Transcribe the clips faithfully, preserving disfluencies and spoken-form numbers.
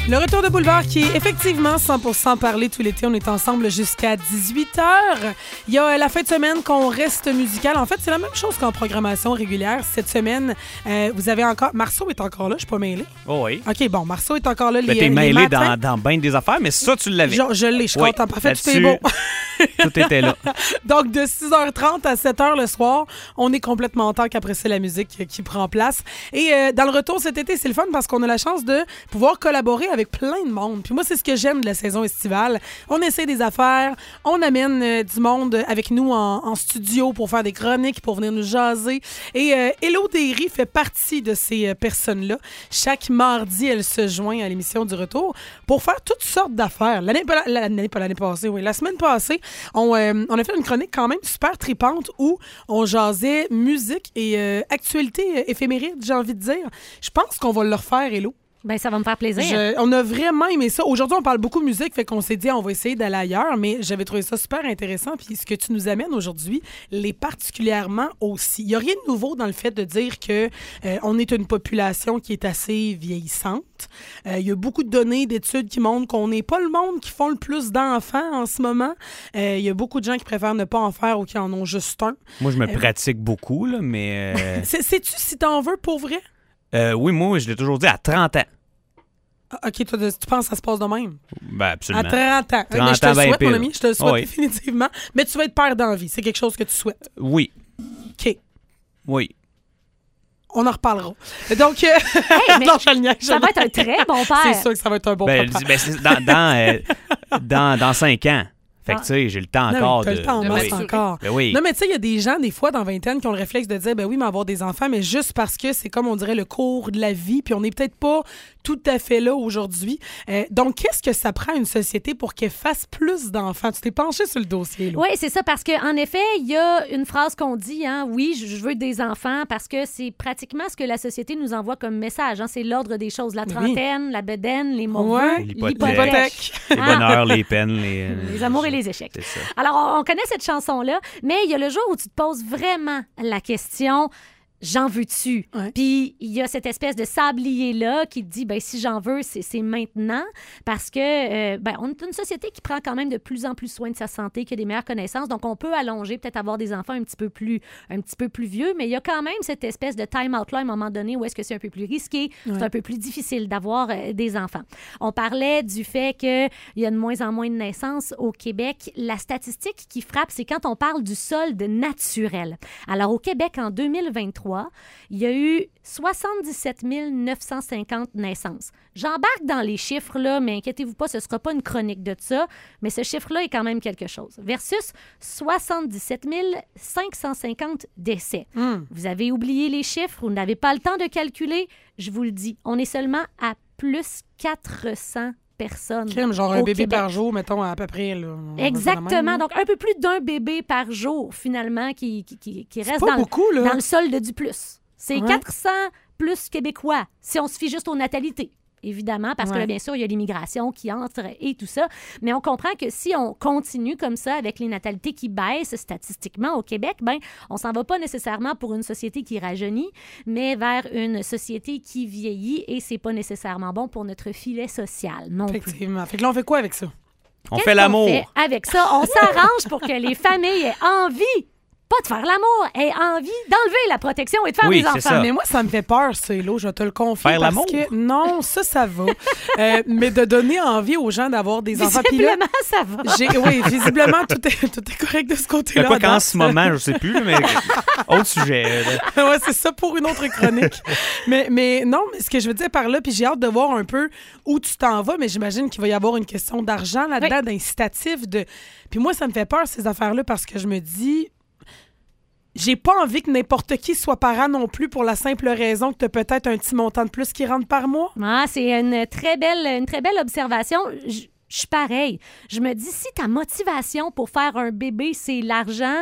Le retour de Boulevard qui est effectivement cent pour cent parlé tout l'été. On est ensemble jusqu'à dix-huit heures. Il y a la fin de semaine qu'on reste musical. En fait, c'est la même chose qu'en programmation régulière. Cette semaine, euh, vous avez encore... Marceau est encore là, je suis pas mêlée. Oh oui. OK, bon, Marceau est encore là. Ben, les, t'es les mêlé matins. dans, dans bien des affaires, mais ça, tu l'avais. Je, je l'ai, je suis oui. contente. Parfait, tout est Là-dessus, beau. Tout était là. Donc, de six heures trente à sept heures le soir, on est complètement en temps qu'après c'est la musique qui prend place. Et euh, dans le retour cet été, c'est le fun parce qu'on a la chance de pouvoir collaborer avec plein de monde. Puis moi, c'est ce que j'aime de la saison estivale. On essaie des affaires, on amène euh, du monde avec nous en, en studio pour faire des chroniques, pour venir nous jaser. Et euh, Hello Derry fait partie de ces euh, personnes-là. Chaque mardi, elle se joint à l'émission du retour pour faire toutes sortes d'affaires. L'année, pas l'année, pas l'année passée, oui. La semaine passée, on, euh, on a fait une chronique quand même super tripante où on jasait musique et euh, actualité euh, éphéméride, j'ai envie de dire. Je pense qu'on va le refaire, Hello. Ben ça va me faire plaisir. Je, on a vraiment aimé ça. Aujourd'hui, on parle beaucoup de musique, fait qu'on s'est dit on va essayer d'aller ailleurs, mais j'avais trouvé ça super intéressant. Puis ce que tu nous amènes aujourd'hui l'est particulièrement aussi. Il n'y a rien de nouveau dans le fait de dire que euh, on est une population qui est assez vieillissante. Euh, il y a beaucoup de données, d'études qui montrent qu'on n'est pas le monde qui font le plus d'enfants en ce moment. Euh, il y a beaucoup de gens qui préfèrent ne pas en faire ou qui en ont juste un. Moi, je me Euh, pratique beaucoup, là, mais... Euh... c'est, sais-tu si t'en veux pour vrai? Euh, oui, moi, je l'ai toujours dit à trente ans. Ah, OK, toi, tu penses que ça se passe de même? Ben, absolument. À trente ans. trente Mais je te ans, le ben souhaite, mon pile. ami. Je te le souhaite Oui. définitivement. Mais tu vas être père d'envie. C'est quelque chose que tu souhaites. Oui. OK. Oui. On en reparlera. Donc, euh... Hey, mais non, je le niaise, je ça le va être un niaise. très bon père. C'est sûr que ça va être un bon Ben, papa. dis- ben, c'est dans, dans, euh, dans, dans cinq ans. Fait que, Ah. tu sais, j'ai le temps Non, encore mais t'as de... le temps en Ben masse oui. encore. Ben oui. Non, mais tu sais, il y a des gens, des fois, dans vingtaine, qui ont le réflexe de dire, ben oui, mais avoir des enfants, mais juste parce que c'est comme on dirait le cours de la vie, puis on n'est peut-être pas tout à fait là aujourd'hui. Euh, donc, qu'est-ce que ça prend une société pour qu'elle fasse plus d'enfants? Tu t'es penché sur le dossier, là. Oui, c'est ça, parce qu'en effet, il y a une phrase qu'on dit, hein, oui, je je veux des enfants, parce que c'est pratiquement ce que la société nous envoie comme message. Hein, c'est l'ordre des choses. La Oui. trentaine, la bedaine, les mots Ouais, vœux, l'hypothèque. L'hypothèque. Les bonheurs, les peines, les... euh, les amours et les échecs. C'est ça. Alors, on, on connaît cette chanson-là, mais il y a le jour où tu te poses vraiment la question... J'en veux-tu? Ouais. Puis il y a cette espèce de sablier-là qui te dit, ben si j'en veux, c'est, c'est maintenant. Parce que, euh, ben, on est une société qui prend quand même de plus en plus soin de sa santé, qui a des meilleures connaissances. Donc, on peut allonger, peut-être avoir des enfants un petit peu plus, un petit peu plus vieux, mais il y a quand même cette espèce de time-out-là à un moment donné où est-ce que c'est un peu plus risqué, Ouais. c'est un peu plus difficile d'avoir euh, des enfants. On parlait du fait qu'il y a de moins en moins de naissances au Québec. La statistique qui frappe, c'est quand on parle du solde naturel. Alors, au Québec, en deux mille vingt-trois, il y a eu soixante-dix-sept mille neuf cent cinquante naissances. J'embarque dans les chiffres, là, mais inquiétez-vous pas, ce ne sera pas une chronique de ça, mais ce chiffre-là est quand même quelque chose. Versus soixante-dix-sept mille cinq cent cinquante décès. Hum. Vous avez oublié les chiffres, vous n'avez pas le temps de calculer. Je vous le dis, on est seulement à plus quatre cents personnes. Crime, genre un au bébé Québec. par jour, mettons, à peu près. Là. On va dire la Exactement. même, là. Donc, un peu plus d'un bébé par jour, finalement, qui, qui, qui, qui C'est reste pas dans, le- beaucoup, là. dans le solde du plus. C'est Ouais. quatre cents plus québécois, si on se fie juste aux natalités. Évidemment, parce que Ouais. là, bien sûr, il y a l'immigration qui entre et tout ça. Mais on comprend que si on continue comme ça avec les natalités qui baissent statistiquement au Québec, ben, on s'en va pas nécessairement pour une société qui rajeunit, mais vers une société qui vieillit et c'est pas nécessairement bon pour notre filet social non plus. Effectivement. Fait que là, on fait quoi avec ça? On Qu'est-ce fait qu'on l'amour. fait avec ça? On s'arrange pour que les familles aient envie, pas de faire l'amour, aient envie d'enlever la protection et de faire Oui, des c'est enfants. ça. Mais moi, ça me fait peur, ça, Hello, je te le confie. Faire parce l'amour? que non, ça, ça va. Euh, mais de donner envie aux gens d'avoir des enfants. Puis là, Visiblement, ça va. j'ai, oui, visiblement, tout est, tout est correct de ce côté-là. Ben, quoi qu'en date. ce moment, je sais plus, mais autre sujet. là. Ouais, c'est ça pour une autre chronique. mais, mais non, mais ce que je veux dire par là, puis j'ai hâte de voir un peu où tu t'en vas, mais j'imagine qu'il va y avoir une question d'argent là-dedans, Oui. d'incitatif. De... Puis moi, ça me fait peur, ces affaires-là, parce que je me dis... J'ai pas envie que n'importe qui soit parent non plus pour la simple raison que tu as peut-être un petit montant de plus qui rentre par mois. Ah, c'est une très belle, une très belle observation. Je je suis pareil. Je me dis, si ta motivation pour faire un bébé, c'est l'argent,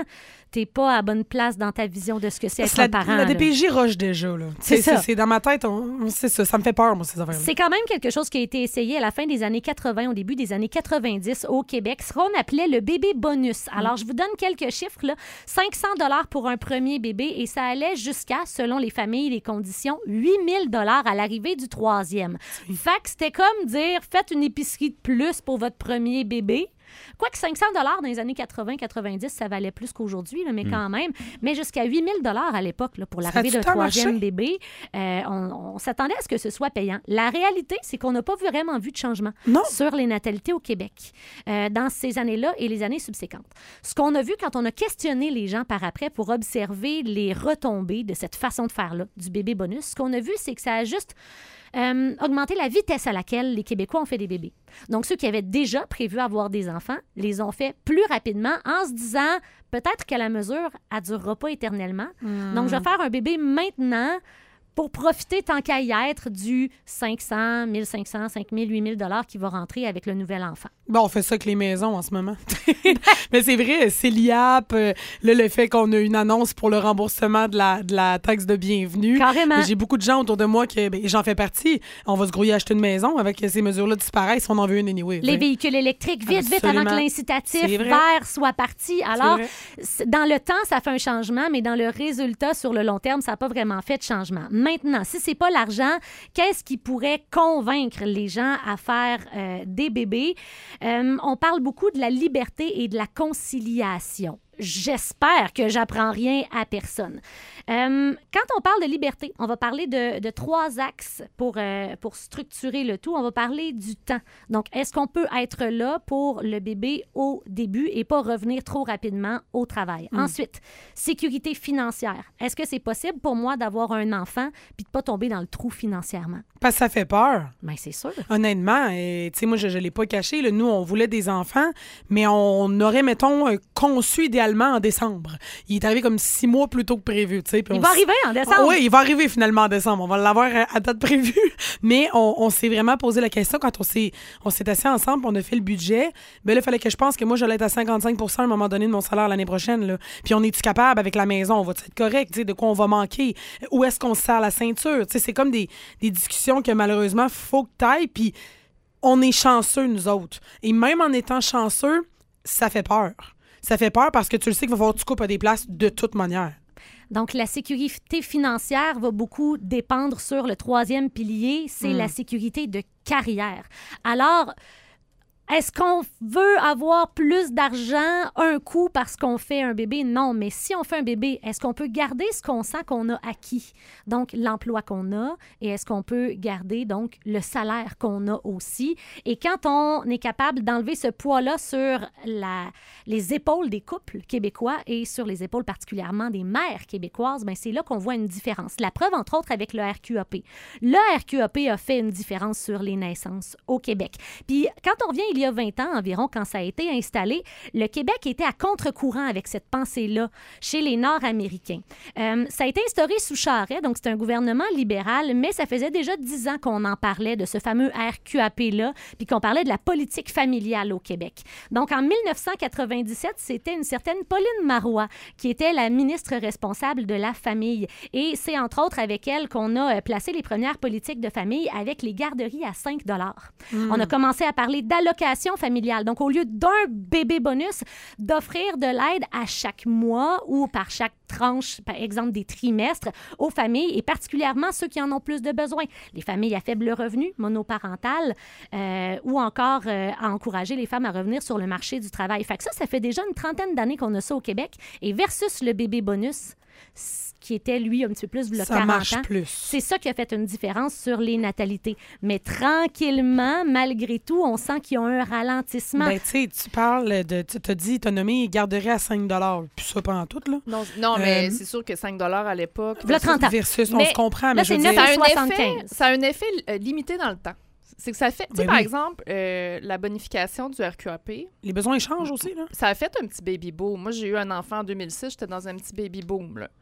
t'es pas à bonne place dans ta vision de ce que c'est être la, un parent. La là. D P J roche déjà. Là. C'est c'est, ça. C'est, c'est dans ma tête, on, on, c'est ça. Ça me fait peur, moi, ces affaires-là. C'est quand même quelque chose qui a été essayé à la fin des années quatre-vingts, au début des années quatre-vingt-dix au Québec, ce qu'on appelait le bébé bonus. Alors, je vous donne quelques chiffres. Là. cinq cents dollars pour un premier bébé et ça allait jusqu'à, selon les familles et les conditions, huit mille dollars à l'arrivée du troisième. Oui. Fait que c'était comme dire, faites une épicerie de plus pour votre premier bébé. Quoique cinq cents dollars dans les années quatre-vingts quatre-vingt-dix, ça valait plus qu'aujourd'hui, là, mais mm. quand même. Mais jusqu'à huit mille dollars à l'époque là, pour l'arrivée d'un troisième bébé, euh, on, on s'attendait à ce que ce soit payant. La réalité, c'est qu'on n'a pas vraiment vu de changement non. sur les natalités au Québec euh, dans ces années-là et les années subséquentes. Ce qu'on a vu quand on a questionné les gens par après pour observer les retombées de cette façon de faire-là, du bébé bonus, ce qu'on a vu, c'est que ça a juste... Euh, augmenter la vitesse à laquelle les Québécois ont fait des bébés. Donc, ceux qui avaient déjà prévu avoir des enfants les ont fait plus rapidement en se disant peut-être que la mesure ne durera pas éternellement. Mmh. Donc, je vais faire un bébé maintenant pour profiter, tant qu'à y être, du cinq cents, mille cinq cents, cinq mille, huit mille dollars qui va rentrer avec le nouvel enfant. Bon, on fait ça avec les maisons en ce moment. Mais c'est vrai, c'est l'I A P, euh, là, le fait qu'on a une annonce pour le remboursement de la, de la taxe de bienvenue. Carrément. J'ai beaucoup de gens autour de moi, que ben, j'en fais partie. On va se grouiller à acheter une maison avec ces mesures-là disparaissent si on en veut une anyway. Les t'sais. véhicules électriques, vite, Absolument. vite, avant que l'incitatif vert soit parti. Alors, dans le temps, ça fait un changement, mais dans le résultat, sur le long terme, ça n'a pas vraiment fait de changement. Maintenant, si c'est pas l'argent, qu'est-ce qui pourrait convaincre les gens à faire euh, des bébés? Euh, on parle beaucoup de la liberté et de la conciliation. J'espère que j'apprends rien à personne. Euh, quand on parle de liberté, on va parler de, de trois axes pour, euh, pour structurer le tout. On va parler du temps. Donc, est-ce qu'on peut être là pour le bébé au début et pas revenir trop rapidement au travail? Mm. Ensuite, sécurité financière. Est-ce que c'est possible pour moi d'avoir un enfant puis de pas tomber dans le trou financièrement? Parce que ça fait peur. Bien, c'est sûr. Honnêtement, tu sais, moi, je ne l'ai pas caché. Là, nous, on voulait des enfants, mais on aurait, mettons, conçu idéalement en décembre. Il est arrivé comme six mois plus tôt que prévu. Il va s... arriver en décembre. Oui, il va arriver finalement en décembre. On va l'avoir à date prévue. Mais on, on s'est vraiment posé la question quand on s'est, on s'est assis ensemble, on a fait le budget. Ben là, il fallait que je pense que moi, j'allais être à cinquante-cinq pour cent à un moment donné de mon salaire l'année prochaine. Là. Puis on est-tu capable avec la maison? On va-tu être correct? De quoi on va manquer? Où est-ce qu'on se serre la ceinture? T'sais, c'est comme des, des discussions que malheureusement, il faut que tu ailles. Puis on est chanceux, nous autres. Et même en étant chanceux, ça fait peur. Ça fait peur parce que tu le sais qu'il va falloir que tu coupes à des places de toute manière. Donc, la sécurité financière va beaucoup dépendre sur le troisième pilier, c'est mmh. la sécurité de carrière. Alors, est-ce qu'on veut avoir plus d'argent un coup parce qu'on fait un bébé? Non, mais si on fait un bébé, est-ce qu'on peut garder ce qu'on sent qu'on a acquis? Donc, l'emploi qu'on a, et est-ce qu'on peut garder, donc, le salaire qu'on a aussi? Et quand on est capable d'enlever ce poids-là sur la, les épaules des couples québécois et sur les épaules particulièrement des mères québécoises, bien, c'est là qu'on voit une différence. La preuve, entre autres, avec le R Q A P. Le R Q A P a fait une différence sur les naissances au Québec. Puis, quand on revient il y a vingt ans environ, quand ça a été installé, le Québec était à contre-courant avec cette pensée-là chez les Nord-Américains. Euh, ça a été instauré sous Charest, donc c'est un gouvernement libéral, mais ça faisait déjà dix ans qu'on en parlait de ce fameux R Q A P-là, puis qu'on parlait de la politique familiale au Québec. Donc, en mille neuf cent quatre-vingt-dix-sept, c'était une certaine Pauline Marois qui était la ministre responsable de la famille. Et c'est entre autres avec elle qu'on a placé les premières politiques de famille avec les garderies à cinq dollars. Mmh. On a commencé à parler d'allocation familiale. Donc, au lieu d'un bébé bonus, d'offrir de l'aide à chaque mois ou par chaque tranche, par exemple des trimestres, aux familles et particulièrement ceux qui en ont plus de besoin. Les familles à faible revenu, monoparentales, euh, ou encore euh, à encourager les femmes à revenir sur le marché du travail. Fait que ça, ça fait déjà une trentaine d'années qu'on a ça au Québec. Et versus le bébé bonus, qui était, lui, un petit peu plus, le ça quarante marche ans. Plus. C'est ça qui a fait une différence sur les natalités. Mais tranquillement, malgré tout, on sent qu'il y a un ralentissement. Ben, tu sais, tu parles de... Tu as dit, tu as nommé garderie à cinq dollars. Puis ça, pas en tout, là. Non, non euh, mais c'est sûr que cinq dollars à l'époque... Versus, trente ans. Versus, on mais se comprend, là, mais je veux dire... Ça a, un soixante-quinze. effet, ça a un effet euh, limité dans le temps. C'est que ça fait, tu sais, ben par oui. exemple, euh, la bonification du R Q A P. Les besoins changent aussi, là. Ça a fait un petit baby boom. Moi, j'ai eu un enfant en deux mille six, j'étais dans un petit baby boom, là.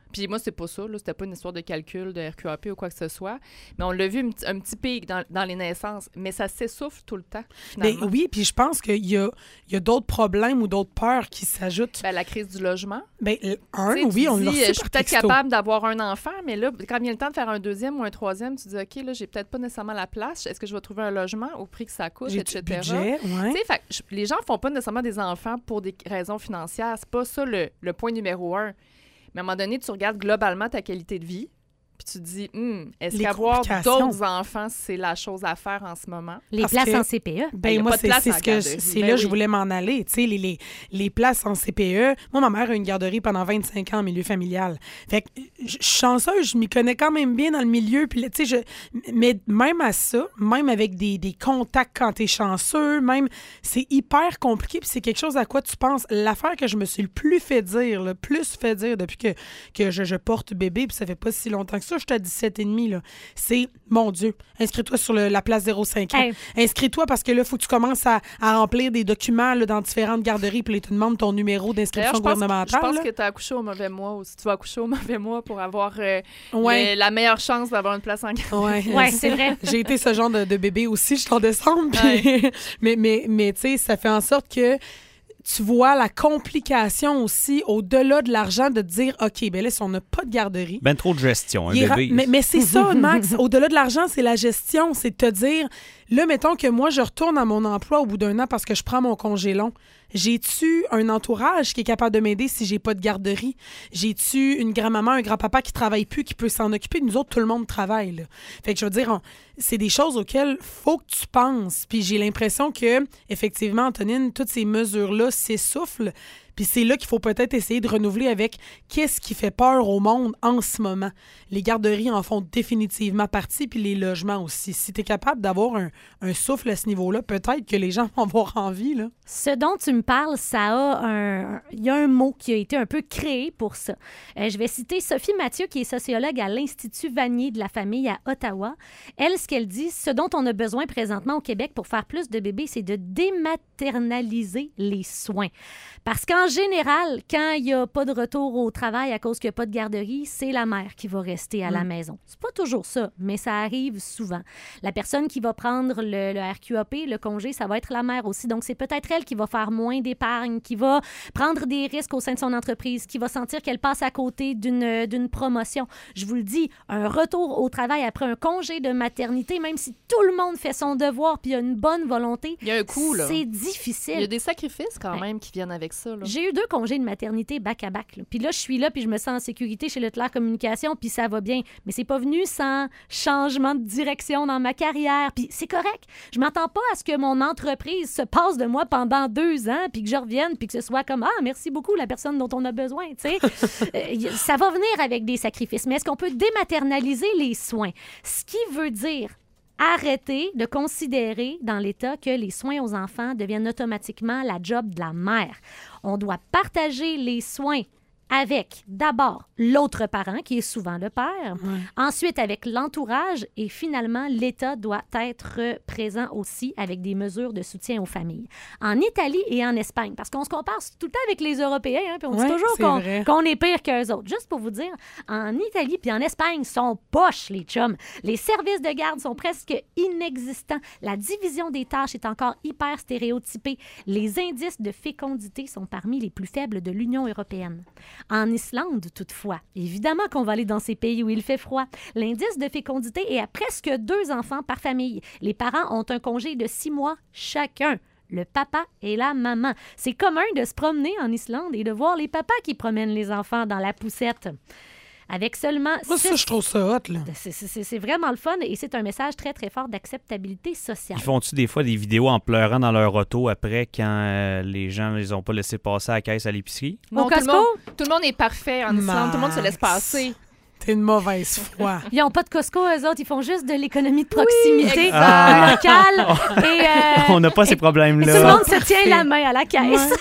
Puis moi, c'est pas ça, là. C'était pas une histoire de calcul de R Q A P ou quoi que ce soit. Mais on l'a vu un, un petit pic dans, dans les naissances. Mais ça s'essouffle tout le temps, finalement. Ben oui, puis je pense qu'il y a, il y a d'autres problèmes ou d'autres peurs qui s'ajoutent. Ben, la crise du logement. Ben, un, T'sais, oui, tu on dis, l'a reçu je suis par peut-être texto. capable d'avoir un enfant, mais là, quand vient le temps de faire un deuxième ou un troisième, tu dis, OK, là, j'ai peut-être pas nécessairement la place. Est-ce que je vais trouver un logement au prix que ça coûte, J'ai et du cetera. budget, ouais. Tu sais, fait, je- les gens font pas nécessairement des enfants pour des raisons financières. C'est pas ça le, le point numéro un. Mais à un moment donné, tu regardes globalement ta qualité de vie, puis tu te dis, Hum, est-ce Les qu'avoir complications. d'autres enfants, c'est la chose à faire en ce moment? Les Parce places que- en C P E. Ben, Il y a moi, pas de c'est place c'est en ce que garderie. c'est Ben là oui. je voulais m'en aller. Tu sais, les, les, les places en C P E. Moi, ma mère a une garderie pendant vingt-cinq ans en milieu familial. Fait que je je suis chanceuse, je m'y connais quand même bien dans le milieu. Puis, là, tu sais, je- mais même à ça, même avec des, des contacts quand t'es chanceux, même, c'est hyper compliqué. Puis c'est quelque chose à quoi tu penses. L'affaire que je me suis le plus fait dire, le plus fait dire depuis que, que je, je porte bébé, puis ça fait pas si longtemps que ça, j'étais à dix-sept et demi, là. C'est, mon Dieu, inscris-toi sur le- la place zéro cinq ans. Hey. Inscris-toi parce que là, il faut que tu commences à, à remplir des documents là, dans différentes garderies, puis là, ils te demandent ton numéro D'ailleurs, d'inscription je pense, je gouvernementale. pense là. que tu as accouché au mauvais mois ou si tu vas accoucher au mauvais mois pour avoir euh, Ouais. le- la meilleure chance d'avoir une place en garderie. Ouais, Ouais, c'est vrai. J'ai été ce genre de, de bébé aussi, je suis en décembre. puis- mais mais, mais tu sais, ça fait en sorte que tu vois la complication aussi, au-delà de l'argent, de te dire, OK, ben là, si on n'a pas de garderie, Ben trop de gestion, un il est ra- bébé. Mais, mais c'est ça, Max. Au-delà de l'argent, c'est la gestion. C'est de te dire, là, mettons que moi, je retourne à mon emploi au bout d'un an parce que je prends mon congé long. J'ai-tu un entourage qui est capable de m'aider si j'ai pas de garderie? J'ai-tu une grand-maman, un grand-papa qui travaille plus, qui peut s'en occuper? Nous autres, tout le monde travaille, là. Fait que je veux dire, on- c'est des choses auxquelles faut que tu penses. Puis j'ai l'impression que, effectivement, Antonine, toutes ces mesures-là s'essoufflent. Puis c'est là qu'il faut peut-être essayer de renouveler avec qu'est-ce qui fait peur au monde en ce moment. Les garderies en font définitivement partie, puis les logements aussi. Si tu es capable d'avoir un, un souffle à ce niveau-là, peut-être que les gens vont avoir envie, là. Ce dont tu me parles, ça a un... Il y a un mot qui a été un peu créé pour ça. Euh, je vais citer Sophie Mathieu, qui est sociologue à l'Institut Vanier de la famille à Ottawa. Elle, ce qu'elle dit, ce dont on a besoin présentement au Québec pour faire plus de bébés, c'est de dématernaliser les soins. Parce qu'en général, quand il n'y a pas de retour au travail à cause qu'il n'y a pas de garderie, c'est la mère qui va rester à la maison. C'est pas toujours ça, mais ça arrive souvent. La personne qui va prendre le, le R Q A P, le congé, ça va être la mère aussi. Donc, c'est peut-être elle qui va faire moins d'épargne, qui va prendre des risques au sein de son entreprise, qui va sentir qu'elle passe à côté d'une, d'une promotion. Je vous le dis, un retour au travail après un congé de maternité, même si tout le monde fait son devoir puis il y a une bonne volonté, Il y a un coût, là. c'est Il y difficile. a des sacrifices quand Ouais. même qui viennent avec ça. Là. J'ai eu deux congés de maternité back-à-back. Là. Puis là, je suis là, puis je me sens en sécurité chez Leclerc Communication, puis ça va bien. Mais c'est pas venu sans changement de direction dans ma carrière. Puis c'est correct. Je m'attends pas à ce que mon entreprise se passe de moi pendant deux ans, puis que je revienne, puis que ce soit comme « Ah, merci beaucoup, la personne dont on a besoin. » Tu sais, Euh, y- ça va venir avec des sacrifices. Mais est-ce qu'on peut dématernaliser les soins? Ce qui veut dire arrêter de considérer dans l'État que les soins aux enfants deviennent automatiquement la job de la mère. On doit partager les soins avec d'abord l'autre parent, qui est souvent le père, ensuite avec l'entourage et finalement, l'État doit être présent aussi avec des mesures de soutien aux familles. En Italie et en Espagne, parce qu'on se compare tout le temps avec les Européens, hein, puis on Ouais, dit toujours c'est qu'on, vrai. qu'on est pire qu'eux autres. Juste pour vous dire, en Italie puis en Espagne, sont poches, les chums. Les services de garde sont presque inexistants. La division des tâches est encore hyper stéréotypée. Les indices de fécondité sont parmi les plus faibles de l'Union européenne. En Islande, toutefois, évidemment qu'on va aller dans ces pays où il fait froid. L'indice de fécondité est à presque deux enfants par famille. Les parents ont un congé de six mois chacun. Le papa et la maman. C'est commun de se promener en Islande et de voir les papas qui promènent les enfants dans la poussette. Avec seulement Moi, ça, six- je trouve ça hot, là. C'est, c'est- c'est vraiment le fun et c'est un message très, très fort d'acceptabilité sociale. Ils font-tu des fois des vidéos en pleurant dans leur auto après quand euh, les gens les ont pas laissé passer à la caisse à l'épicerie? Non, Au tout, le Costco? monde, tout le monde est parfait en Islande. Tout le monde se laisse Max. passer. T'es une mauvaise foi. Ils n'ont pas de Costco, eux autres. Ils font juste de l'économie de proximité exact. euh, locale. Et, euh, On n'a pas ces et problèmes-là. tout le monde se tient la main à la caisse.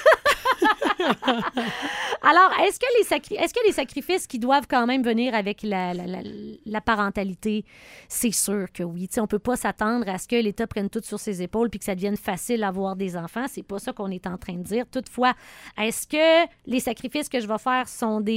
Alors, est-ce que, les sacri- est-ce que les sacrifices qui doivent quand même venir avec la, la, la, la parentalité, c'est sûr que oui. T'sais, on ne peut pas s'attendre à ce que l'État prenne tout sur ses épaules puis que ça devienne facile d'avoir des enfants. C'est pas ça qu'on est en train de dire. Toutefois, est-ce que les sacrifices que je vais faire sont des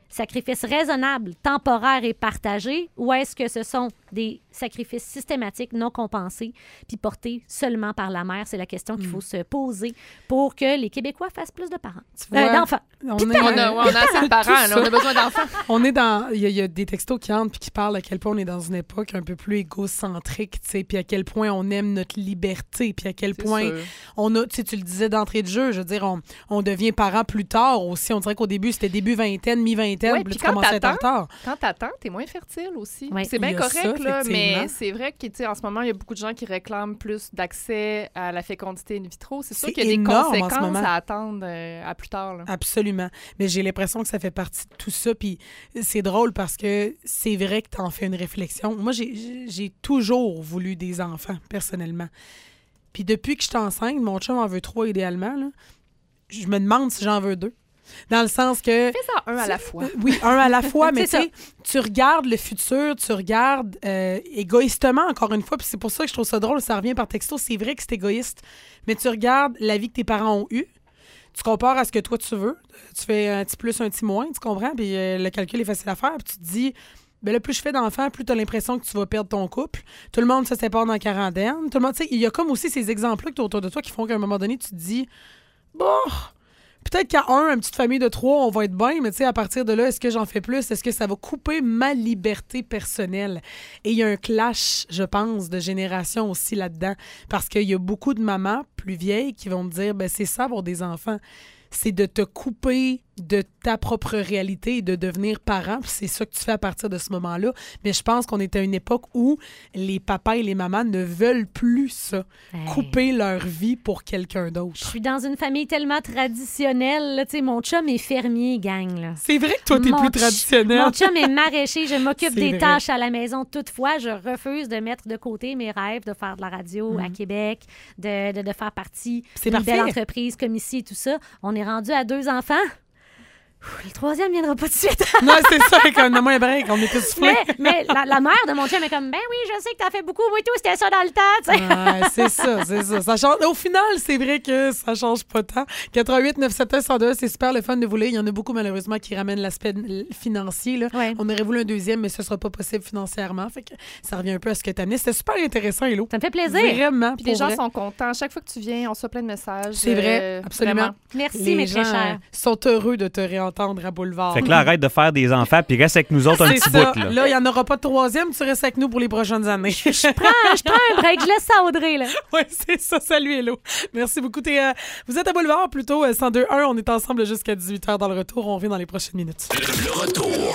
sacrifices raisonnables, temporaires et partagés, ou est-ce que ce sont des sacrifices systématiques, non compensés, puis portés seulement par la mère? C'est la question qu'il faut se poser pour que les Québécois fassent plus de parents. Tu vois, Euh, d'enfants. On Puis est, de On a, ouais, on a assez de parents, là, on a besoin d'enfants. on est dans. Il y, a- il y a des textos qui entrent puis qui parlent à quel point on est dans une époque un peu plus égocentrique, tu sais, puis à quel point on aime notre liberté, puis à quel C'est point sûr. on a, tu sais, tu le disais d'entrée de jeu, je veux dire, on, on devient parent plus tard aussi. On dirait qu'au début, c'était début vingtaine, mi-vingtaine, Ouais, puis puis tu quand commençais à être en t'attends, retard. Quand t'attends, t'es moins fertile aussi. Ouais. C'est Il bien y a correct, ça, là, mais effectivement. c'est vrai que, tu sais, en ce moment, il y a beaucoup de gens qui réclament plus d'accès à la fécondité in vitro. C'est sûr C'est qu'il y a des énorme en ce conséquences moment. à attendre euh, à plus tard. Là. Absolument. Mais j'ai l'impression que ça fait partie de tout ça. Puis c'est drôle parce que c'est vrai que tu en fais une réflexion. Moi, j'ai- j'ai j'ai toujours voulu des enfants, personnellement. Puis depuis que je suis enceinte, mon chum en veut trois idéalement. Là. Je me demande si j'en veux deux. Dans le sens que... Fais ça un à la fois. Euh, Oui, un à la fois, mais tu C'est sais, tu regardes le futur, tu regardes euh, égoïstement, encore une fois, puis c'est pour ça que je trouve ça drôle, ça revient par texto, c'est vrai que c'est égoïste, mais tu regardes la vie que tes parents ont eue, tu compares à ce que toi tu veux, tu fais un petit plus, un petit moins, tu comprends, puis euh, le calcul est facile à faire, puis tu te dis, ben là, plus je fais d'enfants, plus tu as l'impression que tu vas perdre ton couple, tout le monde se sépare dans la quarantaine, tout le monde, tu sais, il y a comme aussi ces exemples-là que tu as autour de toi qui font qu'à un moment donné, tu te dis, bon... Peut-être qu'à un, une petite famille de trois, on va être bien, mais tu sais, à partir de là, est-ce que j'en fais plus? Est-ce que ça va couper ma liberté personnelle? Et il y a un clash, je pense, de génération aussi là-dedans. Parce qu'il y a beaucoup de mamans plus vieilles qui vont me dire, ben c'est ça pour des enfants. C'est de te couper de ta propre réalité et de devenir parent. Puis c'est ça que tu fais à partir de ce moment-là. Mais je pense qu'on est à une époque où les papas et les mamans ne veulent plus ça. Hey. Couper leur vie pour quelqu'un Je d'autre. suis dans une famille tellement traditionnelle. Là, tu sais, mon chum est fermier, gang. Là. C'est vrai que toi, t'es Mon plus ch- traditionnel. Mon chum est maraîcher. Je m'occupe C'est des vrai. tâches à la maison. Toutefois, je refuse de mettre de côté mes rêves de faire de la radio à Québec, de, de, de faire partie C'est d'une belle parfait. entreprise comme ici et tout ça. On est rendu à deux enfants. Ouh, le troisième viendra pas tout de suite. Non, c'est ça, comme le moins break, on est tous soufflés. mais mais la, la mère de mon chum est comme, ben oui, je sais que t'as fait beaucoup. Moi et tout, c'était ça dans le temps. tu sais. Ouais, c'est ça, c'est ça. ça change... Au final, c'est vrai que ça change pas tant. quatre-vingt-huit neuf sept un un zéro deux, c'est super le fun de vous lire. Il y en a beaucoup, malheureusement, qui ramènent l'aspect l- financier. Là. Ouais. On aurait voulu un deuxième, mais ce sera pas possible financièrement. Fait que ça revient un peu à ce que tu amenais. C'était super intéressant, Hello. Ça me fait plaisir. Vraiment. Puis pour les gens vrai. sont contents. Chaque fois que tu viens, on reçoit plein de messages. C'est vrai, euh, absolument. vraiment. Merci, Les mes gens très chers. euh, sont heureux de te réentendre à Boulevard. Fait que là, arrête de faire des enfants puis reste avec nous autres un C'est petit ça. bout. Là. Là, il n'y en aura pas de troisième. Tu restes avec nous pour les prochaines années. Je prends, je prends un break. Je laisse ça à Audrey, là. Oui, c'est ça. Salut, Hello. Merci beaucoup. T'es, euh, vous êtes à Boulevard, plutôt euh, cent deux un. On est ensemble jusqu'à dix-huit heures dans le retour. On revient dans les prochaines minutes. Le retour.